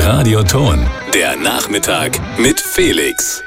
Radioton, der Nachmittag mit Felix.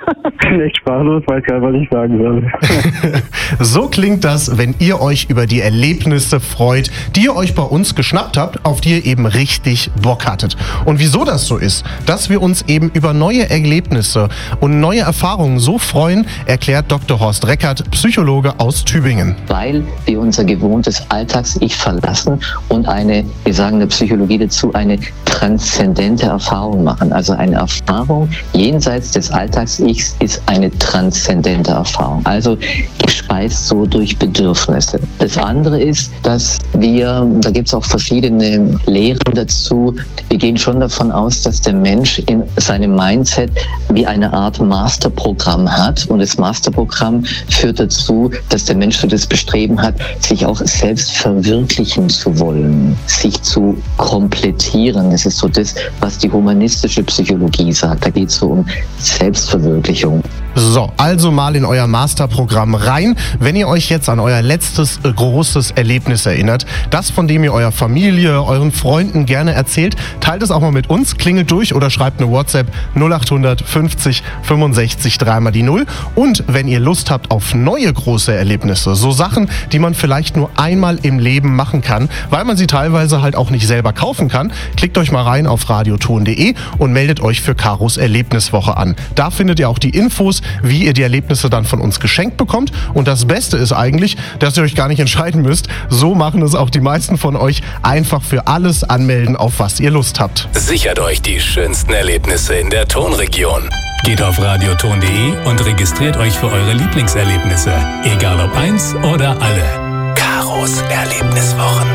Echt sprachlos, weiß gar nicht, was ich sagen soll. So klingt das, wenn ihr euch über die Erlebnisse freut, die ihr euch bei uns geschnappt habt, auf die ihr eben richtig Bock hattet. Und wieso das so ist, dass wir uns eben über neue Erlebnisse und neue Erfahrungen so freuen, erklärt Dr. Horst Reckert, Psychologe aus Tübingen. Weil wir unser gewohntes Alltags-Ich verlassen und wir sagen in der Psychologie dazu, eine transzendente Erfahrung machen. Also eine Erfahrung jenseits des Alltags-Ichs ist eine transzendente Erfahrung. Also gespeist so durch Bedürfnisse. Das andere ist, dass da gibt es auch verschiedene Lehren dazu, wir gehen schon davon aus, dass der Mensch in seinem Mindset wie eine Art Masterprogramm hat. Und das Masterprogramm führt dazu, dass der Mensch so das Bestreben hat, sich auch selbst verwirklichen zu wollen, sich zu komplettieren. Das ist so das, was die humanistische Psychologie sagt. Da geht es so um Selbstverwirklichung. So, also mal in euer Masterprogramm rein. Wenn ihr euch jetzt an euer letztes großes Erlebnis erinnert, das, von dem ihr eurer Familie, euren Freunden gerne erzählt, teilt es auch mal mit uns, klingelt durch oder schreibt eine WhatsApp 0800 50 65 3 die 0. Und wenn ihr Lust habt auf neue große Erlebnisse, so Sachen, die man vielleicht nur einmal im Leben machen kann, weil man sie teilweise halt auch nicht selber kaufen kann, klickt euch mal rein auf radioton.de und meldet euch für Karos Erlebniswoche an. Da findet ihr auch die Infos, wie ihr die Erlebnisse dann von uns geschenkt bekommt. Und das Beste ist eigentlich, dass ihr euch gar nicht entscheiden müsst. So machen es auch die meisten von euch. Einfach für alles anmelden, auf was ihr Lust habt. Sichert euch die schönsten Erlebnisse in der Tonregion. Geht auf radioton.de und registriert euch für eure Lieblingserlebnisse. Egal ob eins oder alle. Karos Erlebniswochen.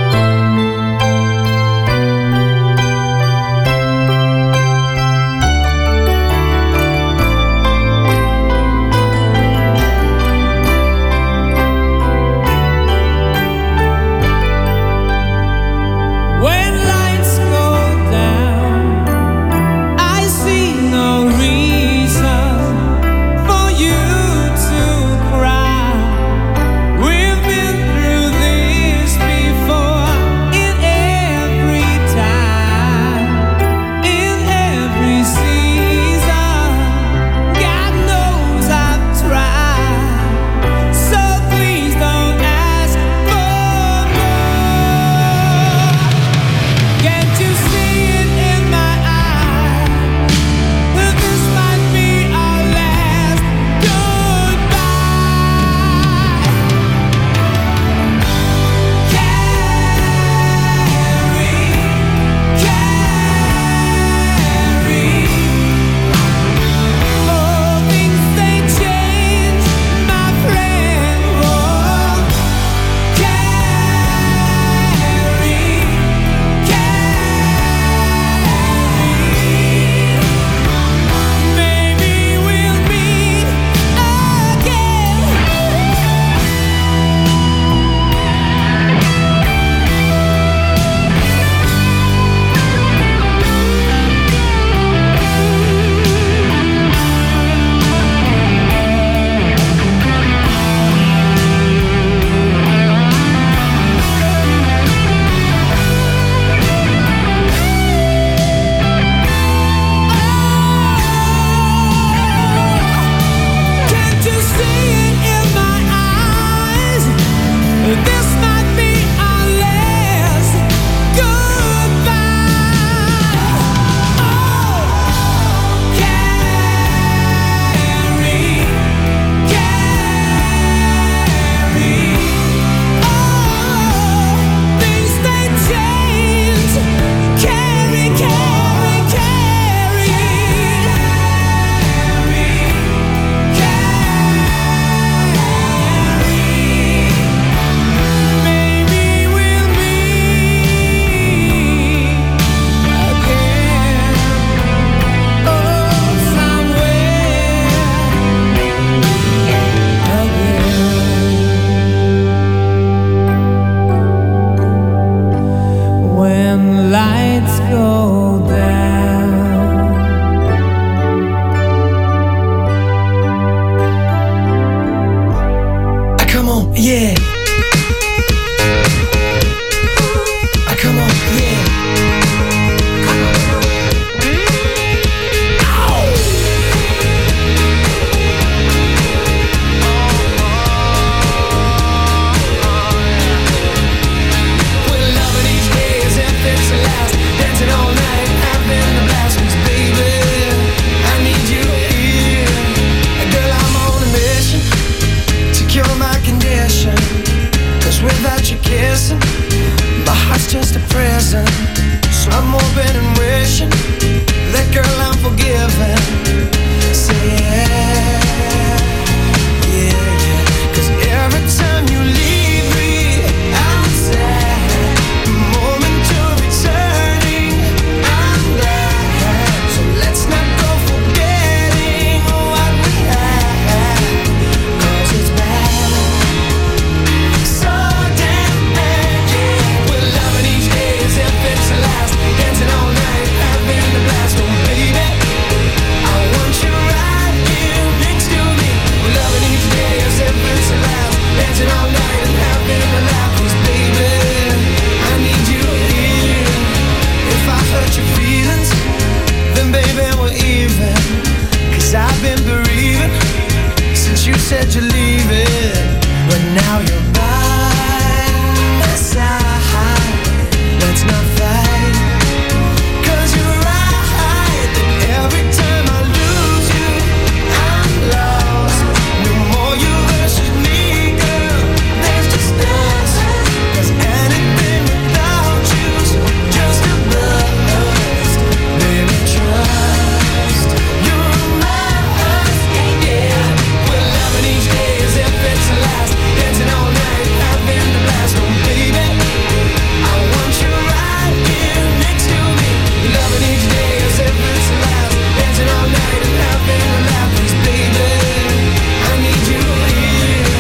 said you're leaving, but now you're by my side. Let's not fight, 'cause you're right that every time I lose you, I'm lost. No more you versus me, girl, there's just us. 'Cause anything without you's just a bust. Baby, trust, you're mine, yeah. We're loving each day as if it's the last, dancing all night, having the blast. Oh baby, I want you right here next to me. Loving each day as if it's the last, dancing all night and having a laugh. 'Cause baby, I need you here.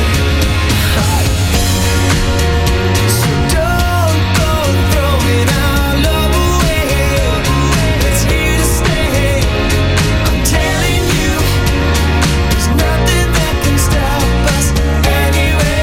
So don't go throwing our love away. It's here to stay. I'm telling you, there's nothing that can stop us anyway.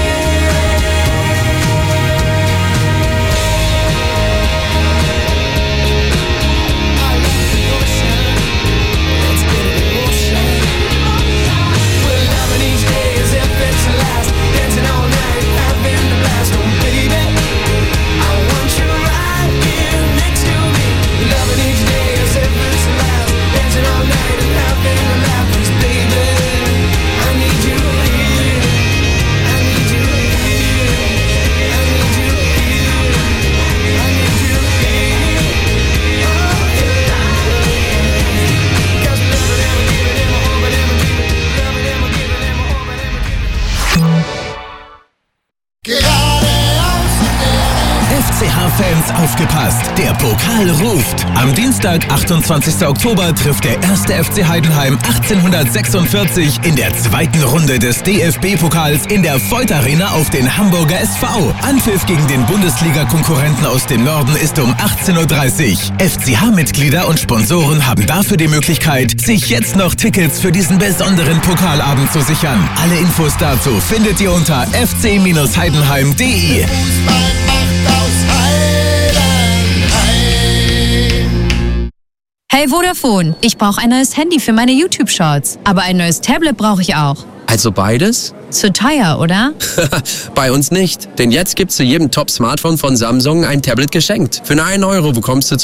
I love the ocean. Let's get it in motion. We're loving each day as if it's the last, dancing all night, having the blast. Oh baby, I want you right here next to me. Loving each day as if it's the last, dancing all night and having a laugh. 'Cause baby, I need you here. I need you here. I need you here. I need you here. Oh yeah. 'Cause loving and giving and hoping and giving, loving and giving and hoping and FCH-Fans aufgepasst, der Pokal ruft. Am Dienstag, 28. Oktober, trifft der 1. FC Heidenheim 1846 in der zweiten Runde des DFB-Pokals in der Voith Arena auf den Hamburger SV. Anpfiff gegen den Bundesliga-Konkurrenten aus dem Norden ist um 18:30 Uhr. FCH-Mitglieder und Sponsoren haben dafür die Möglichkeit, sich jetzt noch Tickets für diesen besonderen Pokalabend zu sichern. Alle Infos dazu findet ihr unter fc-heidenheim.de. Hey Vodafone, ich brauche ein neues Handy für meine YouTube-Shorts. Aber ein neues Tablet brauche ich auch. Also beides? Zu teuer, oder? Bei uns nicht. Denn jetzt gibt's zu jedem Top-Smartphone von Samsung ein Tablet geschenkt. Für nur 1 € bekommst du